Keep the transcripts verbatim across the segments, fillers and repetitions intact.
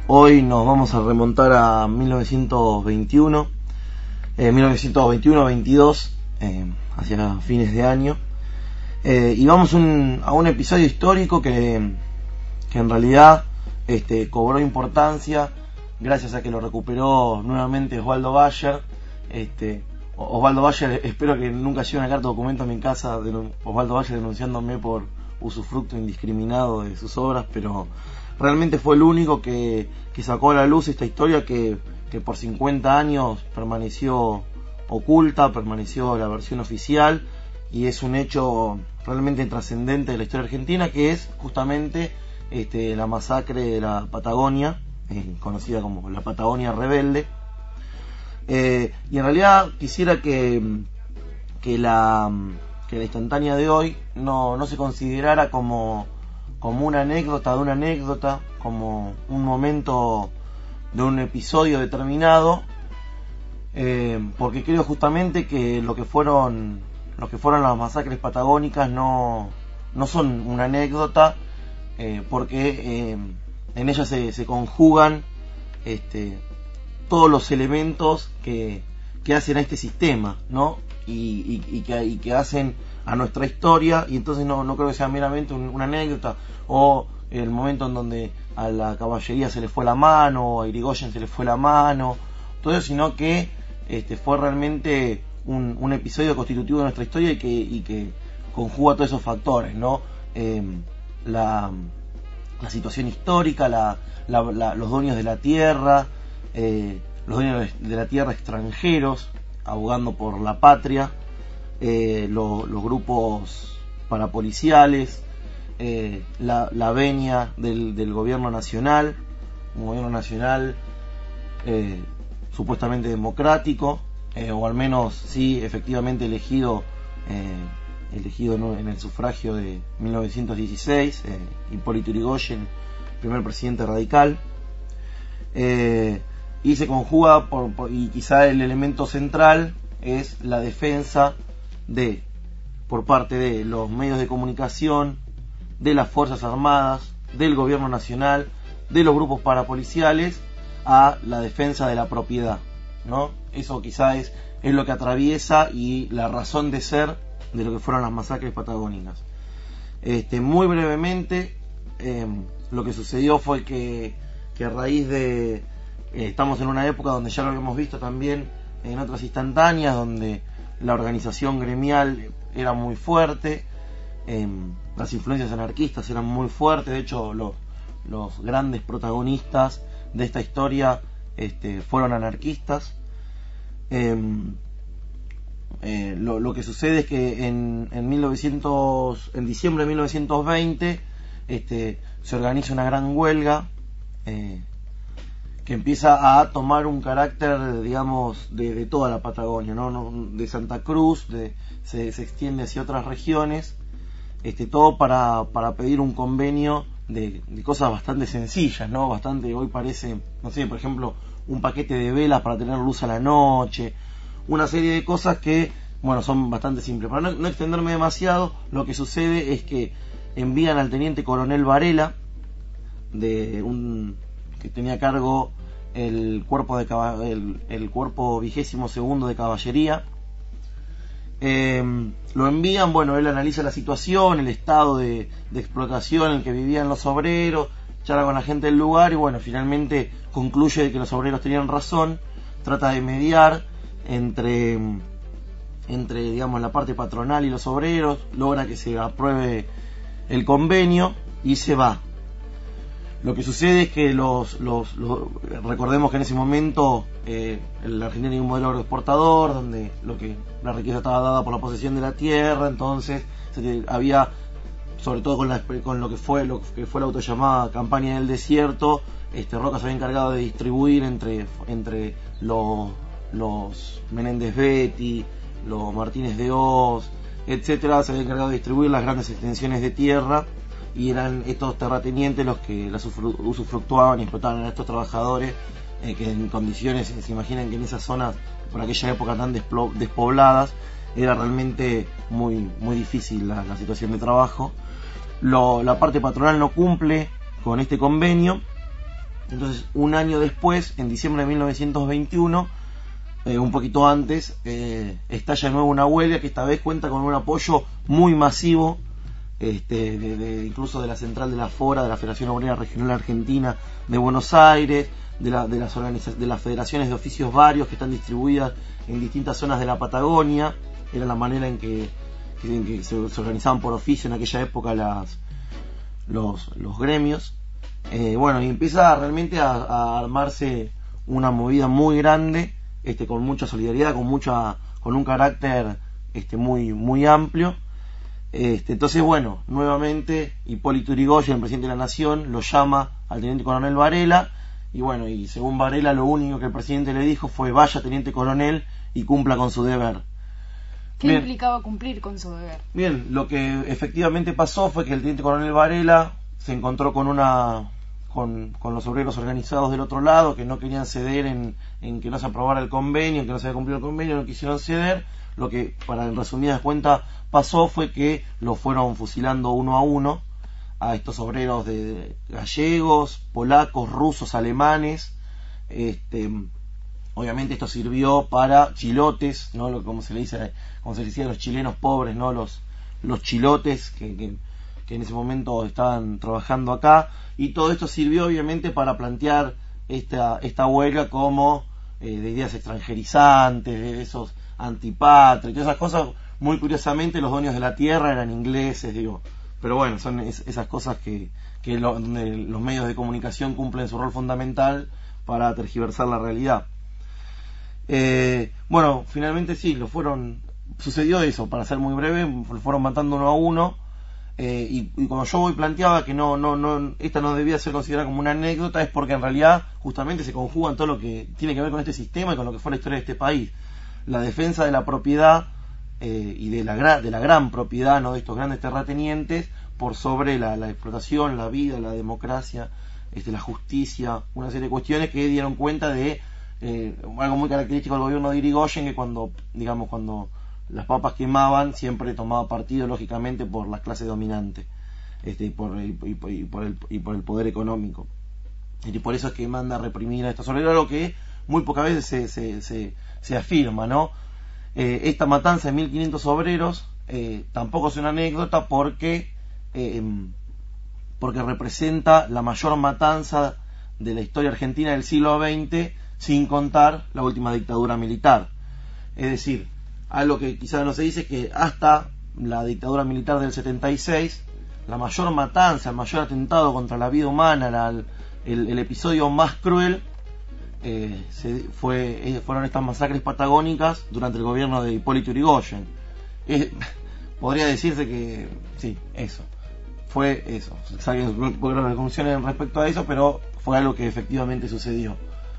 Hoy nos vamos a remontar a mil novecientos veintiuno, eh, mil novecientos veintiuno veintidós, eh, hacia fines de año, eh, y vamos un, a un episodio histórico que, que en realidad este, cobró importancia gracias a que lo recuperó nuevamente Osvaldo Bayer. Este, Osvaldo Bayer, espero que nunca llegue una carta de documento a mi casa de Osvaldo Bayer denunciándome por usufructo indiscriminado de sus obras, pero realmente fue el único que, que sacó a la luz esta historia que, que por cincuenta años permaneció oculta, permaneció la versión oficial, y es un hecho realmente trascendente de la historia argentina, que es justamente este, la masacre de la Patagonia, eh, conocida como la Patagonia Rebelde. Eh, y en realidad quisiera que, que, la, que la instantánea de hoy no, no se considerara como, como una anécdota de una anécdota, como un momento de un episodio determinado, eh, porque creo justamente que lo que fueron lo que fueron las masacres patagónicas no, no son una anécdota, eh, porque eh, en ellas se, se conjugan este, todos los elementos que, que hacen a este sistema, ¿no? Y, y, y, que, y que hacen a nuestra historia, y entonces no, no creo que sea meramente un, una anécdota, o el momento en donde a la caballería se le fue la mano, o a Irigoyen se le fue la mano, todo eso, sino que este, fue realmente un, un episodio constitutivo de nuestra historia y que, y que conjuga todos esos factores, ¿no? Eh, la, la situación histórica, la, la, la, los dueños de la tierra, eh, los dueños de la tierra extranjeros, abogando por la patria, eh, lo, los grupos parapoliciales, eh, la, la venia del, del gobierno nacional, un gobierno nacional eh, supuestamente democrático, eh, o al menos sí efectivamente elegido eh, elegido en, en el sufragio de mil novecientos dieciséis, eh, Hipólito Yrigoyen, primer presidente radical, eh, y se conjuga por, por, y quizá el elemento central es la defensa de por parte de los medios de comunicación, de las Fuerzas Armadas, del gobierno nacional, de los grupos parapoliciales, a la defensa de la propiedad, ¿no? Eso quizá es, es lo que atraviesa y la razón de ser de lo que fueron las masacres patagónicas. Este, muy brevemente, eh, lo que sucedió fue que, que a raíz de eh, estamos en una época donde ya lo habíamos visto también en otras instantáneas, donde la organización gremial era muy fuerte, eh, las influencias anarquistas eran muy fuertes. De hecho, los, los grandes protagonistas de esta historia este, fueron anarquistas. Eh, eh, lo, lo que sucede es que en, en, mil novecientos, en diciembre de mil novecientos veinte este, se organiza una gran huelga eh, que empieza a tomar un carácter, digamos, de, de toda la Patagonia, ¿no? No, de Santa Cruz, de, se, se extiende hacia otras regiones, este, todo para, para pedir un convenio de, de cosas bastante sencillas, ¿no? Bastante, hoy parece, no sé, por ejemplo, un paquete de velas para tener luz a la noche, una serie de cosas que, bueno, son bastante simples. Para no, no extenderme demasiado, lo que sucede es que envían al teniente coronel Varela, de un que tenía a cargo el cuerpo de el, el cuerpo vigésimo segundo de caballería. Eh, lo envían, bueno, él analiza la situación, el estado de, de explotación en el que vivían los obreros, charla con la gente del lugar y bueno, finalmente concluye de que los obreros tenían razón, trata de mediar entre, entre digamos, la parte patronal y los obreros, logra que se apruebe el convenio y se va. Lo que sucede es que los, los, los recordemos que en ese momento eh, la Argentina tenía un modelo agroexportador donde lo que la riqueza estaba dada por la posesión de la tierra, entonces se, había, sobre todo con, la, con lo que fue lo que fue la autollamada campaña del desierto, este, Roca se había encargado de distribuir entre, entre los, los Menéndez Betti, los Martínez de Hoz, etcétera, se había encargado de distribuir las grandes extensiones de tierra, y eran estos terratenientes los que las usufructuaban y explotaban a estos trabajadores, eh, que en condiciones, se imaginan que en esas zonas, por aquella época tan despobladas, era realmente muy, muy difícil la, la situación de trabajo. Lo, la parte patronal no cumple con este convenio Entonces, un año después, en diciembre de mil novecientos veintiuno, eh, un poquito antes, eh, estalla de nuevo una huelga que esta vez cuenta con un apoyo muy masivo, este, de, de, incluso de la central de la FORA, de la Federación Obrera Regional Argentina de Buenos Aires, de, la, de, las organiza- de las federaciones de oficios varios que están distribuidas en distintas zonas de la Patagonia. Era la manera en que, en que se, se organizaban por oficio en aquella época las, los, los gremios. Eh, bueno, y empieza realmente a, a armarse una movida muy grande, este, con mucha solidaridad, con mucha, con un carácter este, muy, muy amplio. Este, entonces, bueno, nuevamente Hipólito Yrigoyen, el presidente de la Nación, lo llama al teniente coronel Varela, y bueno, y según Varela, lo único que el presidente le dijo fue: vaya, teniente coronel, y cumpla con su deber. ¿Qué Bien. implicaba cumplir con su deber? Bien, lo que efectivamente pasó fue que el teniente coronel Varela se encontró con una con, con los obreros organizados del otro lado, que no querían ceder en, en que no se aprobara el convenio, en que no se había cumplido el convenio, no quisieron ceder. Lo que, para en resumidas cuentas, pasó fue que los fueron fusilando uno a uno a estos obreros de gallegos, polacos, rusos, alemanes. Este, obviamente esto sirvió para chilotes, ¿no? Lo, como se le dice, como se le decía a los chilenos pobres, ¿no? Los, los chilotes que, que, que en ese momento estaban trabajando acá, y todo esto sirvió obviamente para plantear esta, esta huelga como eh, de ideas extranjerizantes, de esos antipatrias, todas esas cosas. Muy curiosamente, los dueños de la tierra eran ingleses, digo, pero bueno, son es, esas cosas que, que lo, donde los medios de comunicación cumplen su rol fundamental para tergiversar la realidad. Eh, bueno, finalmente sí, lo fueron, sucedió eso, para ser muy breve, lo fueron matando uno a uno, eh, y, y cuando yo hoy planteaba que no, no, no, esta no debía ser considerada como una anécdota, es porque en realidad justamente se conjugan todo lo que tiene que ver con este sistema y con lo que fue la historia de este país. La defensa de la propiedad, eh, y de la, gra- de la gran propiedad, ¿no? De estos grandes terratenientes, por sobre la, la explotación, la vida, la democracia, este, la justicia, una serie de cuestiones que dieron cuenta de eh, algo muy característico del gobierno de Yrigoyen, que cuando, digamos, cuando las papas quemaban, siempre tomaba partido lógicamente por la clase dominante, este, y, por, y, y, y por el, y por el poder económico. Y por eso es que manda a reprimir a estos obreros, algo que muy pocas veces se, se, se, se afirma, ¿no? Eh, esta matanza de mil quinientos obreros eh, tampoco es una anécdota, porque eh, porque representa la mayor matanza de la historia argentina del siglo veinte, sin contar la última dictadura militar. Es decir, algo que quizás no se dice es que hasta la dictadura militar del setenta y seis, la mayor matanza, el mayor atentado contra la vida humana, la, el, el episodio más cruel, eh, se, fue, eh, fueron estas masacres patagónicas durante el gobierno de Hipólito Yrigoyen. Eh, podría decirse que sí, eso fue eso. Salen conclusiones respecto a eso, pero fue algo que efectivamente sucedió.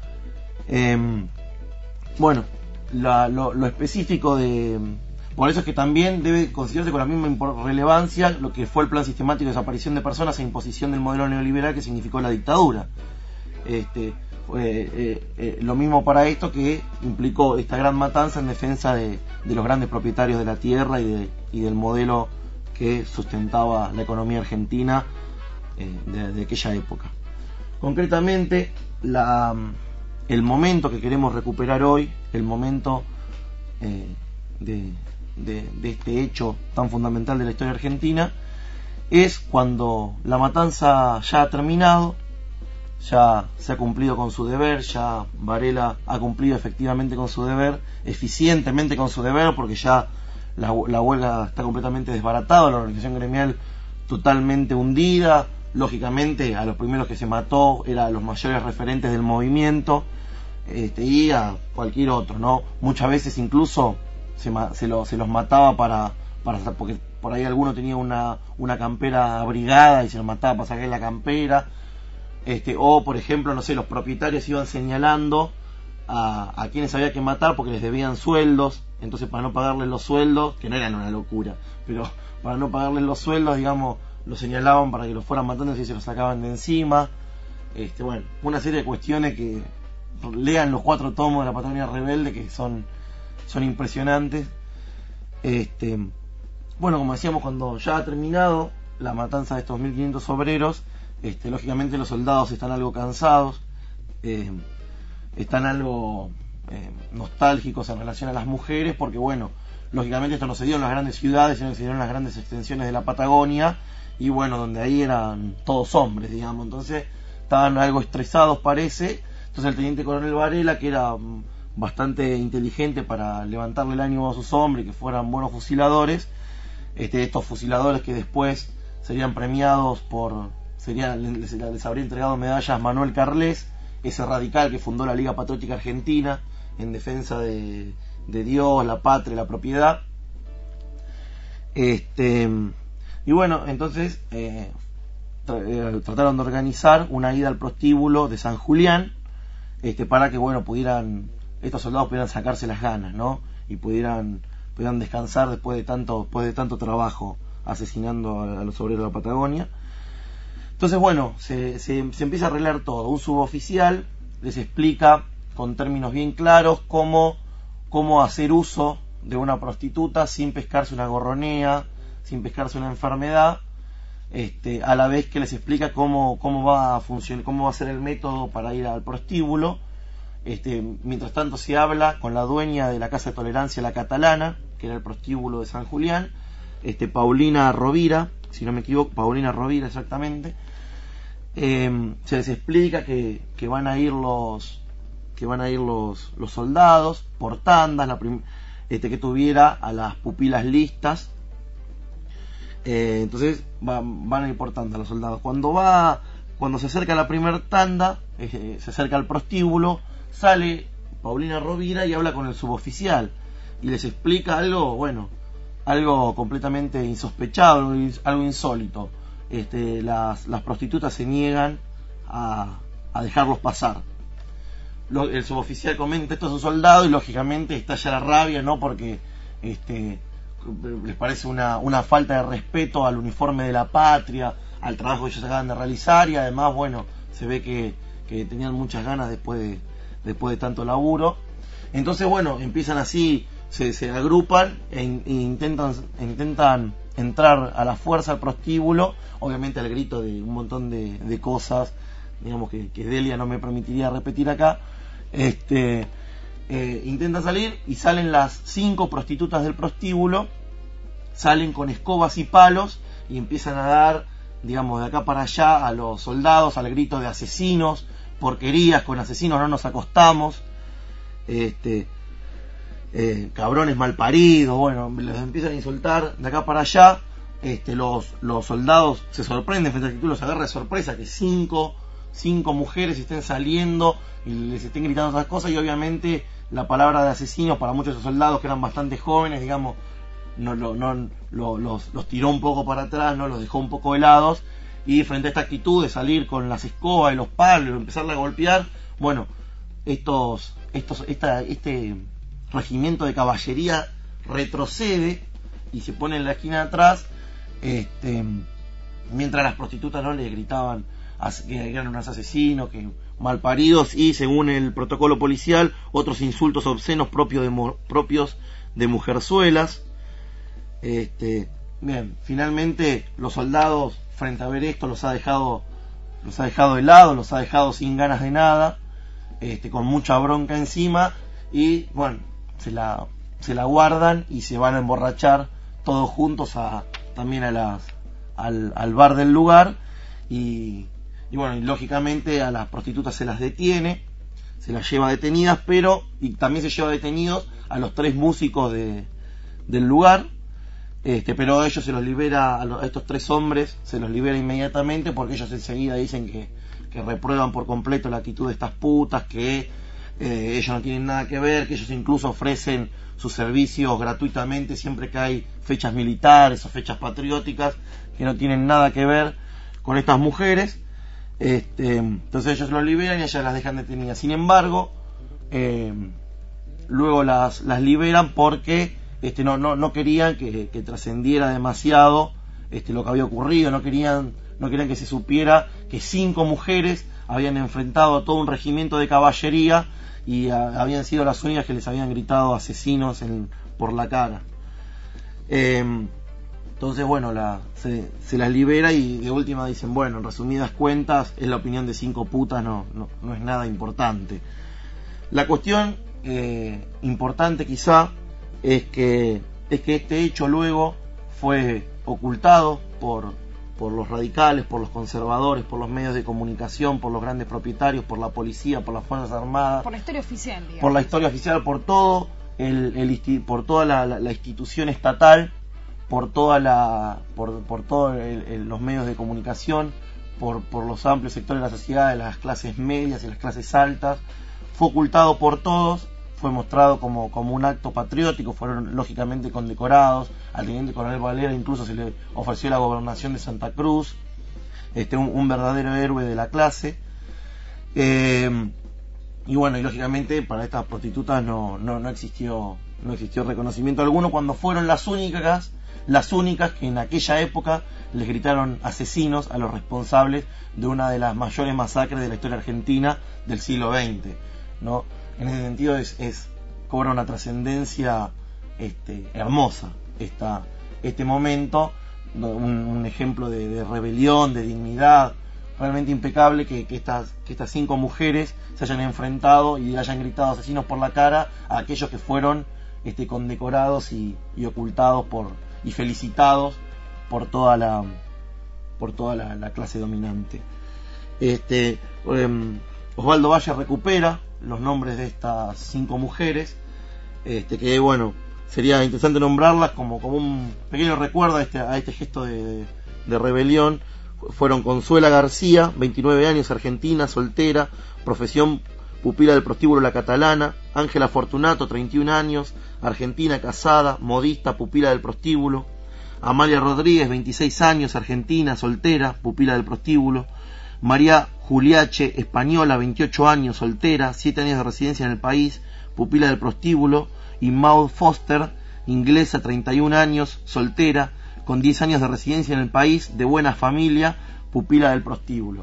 Eh, bueno, la, lo, lo específico de... Por eso es que también debe considerarse con la misma relevancia lo que fue el plan sistemático de desaparición de personas e imposición del modelo neoliberal que significó la dictadura. Este, fue, eh, eh, lo mismo para esto, que implicó esta gran matanza en defensa de, de los grandes propietarios de la tierra y, de, y del modelo que sustentaba la economía argentina eh, de, de aquella época. Concretamente, la, el momento que queremos recuperar hoy, el momento eh, de, de, de este hecho tan fundamental de la historia argentina, es cuando la matanza ya ha terminado, ya se ha cumplido con su deber, ya Varela ha cumplido efectivamente con su deber, eficientemente con su deber, porque ya la, la huelga está completamente desbaratada, la organización gremial totalmente hundida. Lógicamente, a los primeros que se mató eran los mayores referentes del movimiento, este, y a cualquier otro, ¿no? Muchas veces incluso se, se, lo, se los mataba para, para porque por ahí alguno tenía una, una campera abrigada y se los mataba para sacar la campera. Este, o por ejemplo, no sé, los propietarios iban señalando a, a quienes había que matar porque les debían sueldos, entonces para no pagarles los sueldos, que no eran una locura, pero para no pagarles los sueldos, digamos, los señalaban para que los fueran matando y se los sacaban de encima. Este, bueno, una serie de cuestiones que lean los cuatro tomos de la Patagonia Rebelde, que son, son impresionantes. Este, bueno, como decíamos, cuando ya ha terminado la matanza de estos mil quinientos obreros, Este, lógicamente los soldados están algo cansados, eh, están algo eh, nostálgicos en relación a las mujeres, porque bueno, lógicamente esto no se dio en las grandes ciudades, sino que se dio en las grandes extensiones de la Patagonia, y bueno, donde ahí eran todos hombres, digamos, entonces estaban algo estresados, parece. Entonces el teniente coronel Varela, que era bastante inteligente para levantarle el ánimo a sus hombres, que fueran buenos fusiladores, este, estos fusiladores que después serían premiados por, serían, les, les habría entregado medallas Manuel Carles, ese radical que fundó la Liga Patriótica Argentina en defensa de, de Dios, la patria, la propiedad. Este, y bueno, entonces eh, tra- eh, trataron de organizar una ida al prostíbulo de San Julián, este, para que bueno pudieran estos soldados pudieran sacarse las ganas, ¿no? Y pudieran pudieran descansar después de tanto después de tanto trabajo asesinando a, a los obreros de la Patagonia. Entonces bueno, se, se, se empieza a arreglar todo. Un suboficial les explica con términos bien claros cómo, cómo hacer uso de una prostituta sin pescarse una gorronea, sin pescarse una enfermedad, este, a la vez que les explica cómo, cómo va a funcionar, cómo va a ser el método para ir al prostíbulo. Este, mientras tanto se habla con la dueña de la Casa de Tolerancia, la Catalana, que era el prostíbulo de San Julián, este, Paulina Rovira, si no me equivoco, Paulina Rovira exactamente. Eh, se les explica que, que van a ir los que van a ir los, los soldados por tandas, la prim- este, que tuviera a las pupilas listas. Eh, entonces va, van a ir por tandas los soldados. Cuando va, cuando se acerca la primer tanda, eh, se acerca al prostíbulo, sale Paulina Rovira y habla con el suboficial y les explica algo, bueno, algo completamente insospechado, algo insólito. Este, las, las prostitutas se niegan a, a dejarlos pasar. Lo, el suboficial comenta esto a su soldado y lógicamente estalla la rabia, ¿no? Porque este, les parece una, una falta de respeto al uniforme de la patria, al trabajo que ellos acaban de realizar, y además, bueno, se ve que, que tenían muchas ganas después de, después de tanto laburo. Entonces, bueno, empiezan así, se, se agrupan e, in, e intentan, intentan entrar a la fuerza al prostíbulo, obviamente al grito de un montón de, de cosas, digamos que, que Delia no me permitiría repetir acá. Este, eh, intentan salir y salen las cinco prostitutas del prostíbulo, salen con escobas y palos y empiezan a dar, digamos, de acá para allá a los soldados al grito de asesinos, porquerías, con asesinos no nos acostamos, este, eh, cabrones malparidos, bueno, les empiezan a insultar de acá para allá. Este, los, los soldados se sorprenden frente a la actitud, los agarra de sorpresa que cinco, cinco mujeres estén saliendo y les estén gritando otras cosas, y obviamente la palabra de asesinos para muchos de esos soldados que eran bastante jóvenes, digamos, no, no, no, lo, los, los tiró un poco para atrás, no los dejó un poco helados, y frente a esta actitud de salir con las escobas y los palos y empezarla a golpear, bueno, estos, estos, esta, este regimiento de caballería retrocede y se pone en la esquina de atrás, este, mientras las prostitutas no les gritaban que eran unos asesinos, que malparidos, y según el protocolo policial otros insultos obscenos propios de, propios de mujerzuelas. Este, bien, finalmente los soldados frente a ver esto los ha dejado los ha dejado helados, los ha dejado sin ganas de nada, este, con mucha bronca encima, y bueno, se la se la guardan y se van a emborrachar todos juntos a también a las al, al bar del lugar, y y bueno, y lógicamente a las prostitutas se las detiene, se las lleva detenidas, pero y también se lleva detenidos a los tres músicos de, del lugar, este, pero a ellos se los libera, a, los, a estos tres hombres se los libera inmediatamente, porque ellos enseguida dicen que, que reprueban por completo la actitud de estas putas, que eh, ellos no tienen nada que ver, que ellos incluso ofrecen sus servicios gratuitamente siempre que hay fechas militares o fechas patrióticas, que no tienen nada que ver con estas mujeres. Este, entonces ellos los liberan y ellas las dejan detenidas. Sin embargo, eh, luego las, las liberan porque este, no, no, no querían que, que trascendiera demasiado este, lo que había ocurrido. No querían, no querían que se supiera que cinco mujeres habían enfrentado a todo un regimiento de caballería y a, habían sido las únicas que les habían gritado asesinos en, por la cara. Eh, Entonces, bueno, la, se, se las libera y de última dicen, bueno, en resumidas cuentas, es la opinión de cinco putas, no, no, no es nada importante. La cuestión eh, importante quizá es que, es que este hecho luego fue ocultado por, por los radicales, por los conservadores, por los medios de comunicación, por los grandes propietarios, por la policía, por las Fuerzas Armadas. Por la historia oficial, digamos. Por la historia oficial, por todo, el, el, por toda la, la, la institución estatal, por toda la por, por todos los medios de comunicación, por, por los amplios sectores de la sociedad, de las clases medias y las clases altas. Fue ocultado por todos, fue mostrado como, como un acto patriótico, fueron lógicamente condecorados. Al teniente coronel Valera incluso se le ofreció la gobernación de Santa Cruz, este un, un verdadero héroe de la clase. Eh, y bueno, y lógicamente para estas prostitutas no, no, no existió no existió reconocimiento alguno, cuando fueron las únicas las únicas que en aquella época les gritaron asesinos a los responsables de una de las mayores masacres de la historia argentina del siglo veinte, ¿no? En ese sentido es, es cobra una trascendencia este, hermosa esta, este momento, un, un ejemplo de, de rebelión, de dignidad realmente impecable, que, que, estas, que estas cinco mujeres se hayan enfrentado y hayan gritado asesinos por la cara a aquellos que fueron este, condecorados y, y ocultados por y felicitados por toda la por toda la, la clase dominante. Este eh, Osvaldo Valle recupera los nombres de estas cinco mujeres, este que bueno, sería interesante nombrarlas como, como un pequeño recuerdo a este, a este gesto de, de, de rebelión. Fueron Consuela García, veintinueve años, argentina, soltera, profesión pupila del prostíbulo La Catalana. Ángela Fortunato, treinta y un años, argentina, casada, modista, pupila del prostíbulo. Amalia Rodríguez, veintiséis años, argentina, soltera, pupila del prostíbulo. María Juliache, española, veintiocho años, soltera, siete años de residencia en el país, pupila del prostíbulo. Y Maud Foster, inglesa, treinta y un años, soltera, con diez años de residencia en el país, de buena familia, pupila del prostíbulo.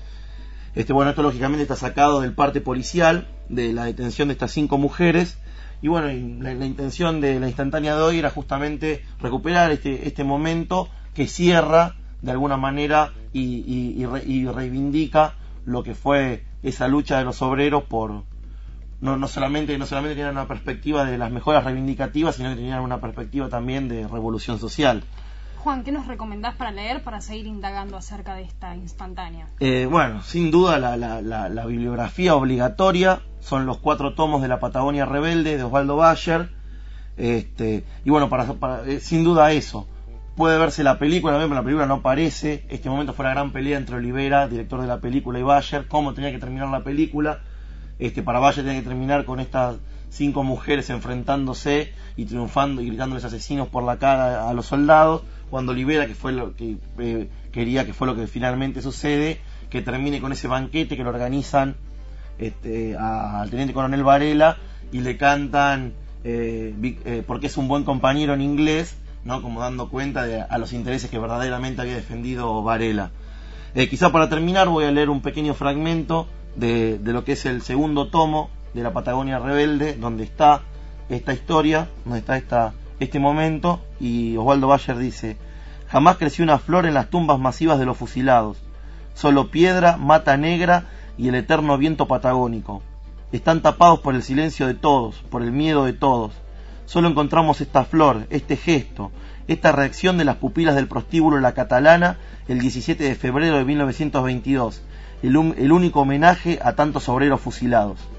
Este, bueno, esto lógicamente está sacado del parte policial, de la detención de estas cinco mujeres, y bueno, y la, la intención de la instantánea de hoy era justamente recuperar este, este momento que cierra de alguna manera y, y, y, re, y reivindica lo que fue esa lucha de los obreros por no, no solamente no solamente tenían una perspectiva de las mejoras reivindicativas, sino que tenían una perspectiva también de revolución social. Juan, ¿qué nos recomendás para leer para seguir indagando acerca de esta instantánea? Eh, bueno, sin duda la, la, la, la bibliografía obligatoria son los cuatro tomos de La Patagonia Rebelde de Osvaldo Bayer, este, y bueno, para, para eh, sin duda eso. Puede verse la película, pero la película no aparece. Este momento fue la gran pelea entre Olivera, director de la película, y Bayer, cómo tenía que terminar la película. Este, para Bayer tenía que terminar con estas cinco mujeres enfrentándose y triunfando y gritándoles asesinos por la cara a los soldados, cuando Olivera, que fue lo que eh, quería que fue lo que finalmente sucede, que termine con ese banquete que lo organizan este, a, al teniente coronel Varela y le cantan eh, eh, porque es un buen compañero en inglés, ¿no? Como dando cuenta de a los intereses que verdaderamente había defendido Varela. Eh, quizá para terminar voy a leer un pequeño fragmento de, de lo que es el segundo tomo de La Patagonia Rebelde, donde está esta historia, donde está esta, este momento, y Osvaldo Bayer dice: jamás creció una flor en las tumbas masivas de los fusilados, solo piedra, mata negra y el eterno viento patagónico. Están tapados por el silencio de todos, por el miedo de todos. Solo encontramos esta flor, este gesto, esta reacción de las pupilas del prostíbulo La Catalana el diecisiete de febrero de mil novecientos veintidós, el, un, el único homenaje a tantos obreros fusilados.